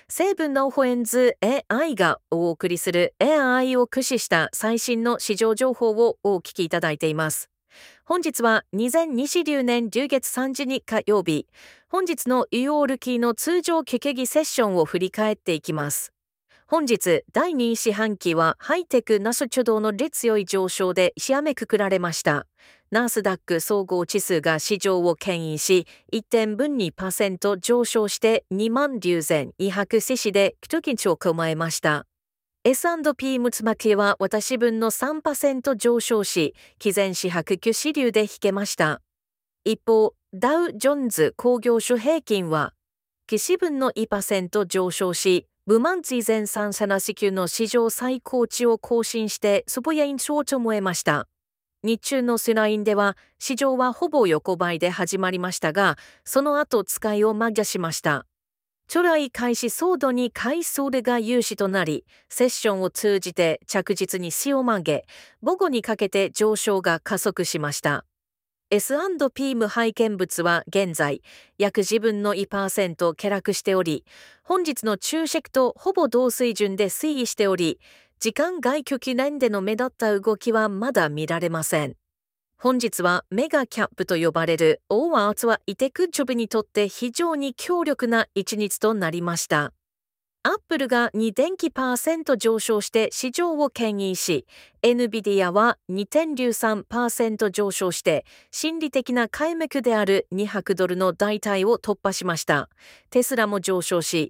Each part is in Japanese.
成分のホエンズ AI がお送りする AI を駆使した最新の市場情報をお聞きいただいています。本日は2020年10月30日火曜日、本日のユーオールキーの通常決議セッションを振り返っていきます。本日第2四半期はハイテクナス主導の強い上昇で締めくくられました。ナスダック総合指数が市場を牽引し、1.2% 上昇して20,200で一日を構えました。S&P ムツマキは私分の 3% 上昇し、毅然四白九支流で引けました。一方、ダウ・ジョンズ工業種平均は、岸分の 1% 上昇し、部門以前3社な支給の史上最高値を更新して素早い印象と思えました。日中のスラインでは市場はほぼ横ばいで始まりましたが、その後使いをマギャしました。チョライ開始速度に買いそれが有志となり、セッションを通じて着実に市を曲げ、午後にかけて上昇が加速しました。S&P 無配見物は現在約自分の 1% 下落しており、本日の中シェクとほぼ同水準で推移しており、時間外期記念での目立った動きはまだ見られません。本日はメガキャップと呼ばれる大ワーツはイテクジョブにとって非常に強力な一日となりました。アップルが2.9% 上昇して市場を牽引し、NVIDIA は2.3% 上昇して心理的な開幕である$200の大台を突破しました。テスラも上昇し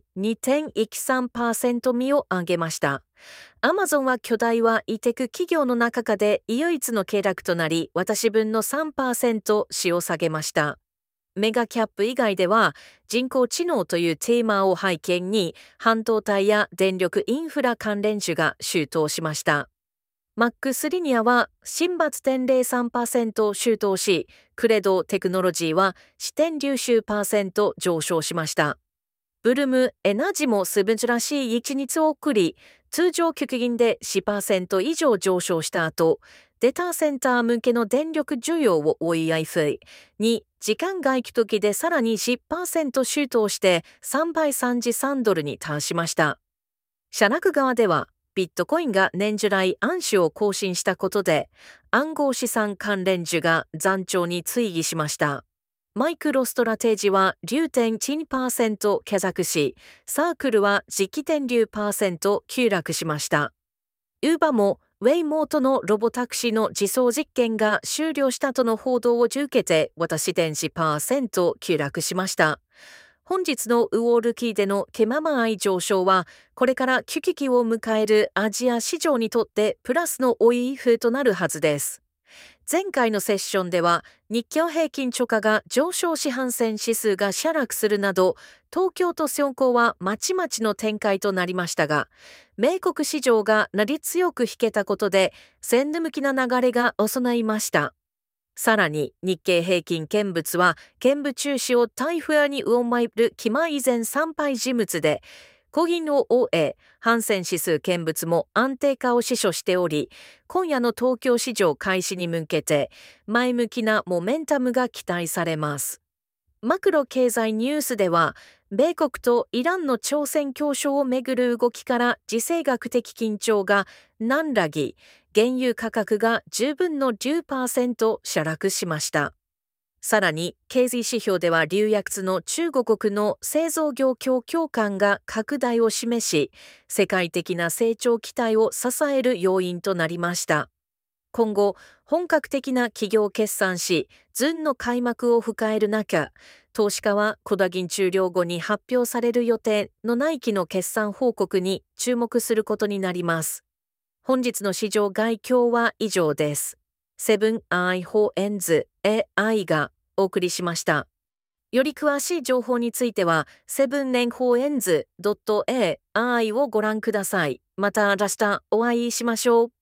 2.13% 身を上げました。アマゾンは巨大はイテク企業の中で唯一の下落となり、私分の 3% 市を下げました。メガキャップ以外では人工知能というテーマを背景に半導体や電力インフラ関連種が周到しました。マックスリニアは新抜 0.03% 周到し、クレドテクノロジーは支点流収%上昇しました。ブルムエナジもすぶらしい一日を送り、通常局銀で 4% 以上上昇した後、データセンター向けの電力需要を追い合いに時間外期時でさらに 10% 周到して3倍$33に達しました。社落側ではビットコインが年中来暗視を更新したことで暗号資産関連樹が残潮に追疑しました。マイクロストラテージは 0.2% 下落し、サークルは時期点流%急落しました。ウーバもウェイモートのロボタクシーの実装実験が終了したとの報道を受けて私電子%急落しました。本日のウォールキーでのケママアイ上昇は、これから危機を迎えるアジア市場にとってプラスの追い風となるはずです。前回のセッションでは日経平均著価が上昇し反戦指数が下落するなど東京と香港はまちまちの展開となりましたが、米国市場がなり強く引けたことで先抜きな流れが遅いました。さらに日経平均見物は見物中止を台風に上回る期間以前参拝事物で、小銀を終え、反戦指数見物も安定化を支所しており、今夜の東京市場開始に向けて前向きなモメンタムが期待されます。マクロ経済ニュースでは、米国とイランの朝鮮協商をめぐる動きから地政学的緊張が難らぎ、原油価格が10分の 10% 下落しました。さらに経済指標では流躍の中国の製造業況況感が拡大を示し、世界的な成長期待を支える要因となりました。今後本格的な企業決算しズンの開幕を迎える中、投資家は小田銀終了後に発表される予定のナイキの決算報告に注目することになります。本日の市場概況は以上です。セブンアイホーエンズ AI がお送りしました。より詳しい情報については、セブンネンホーエンズ .ai をご覧ください。また明日お会いしましょう。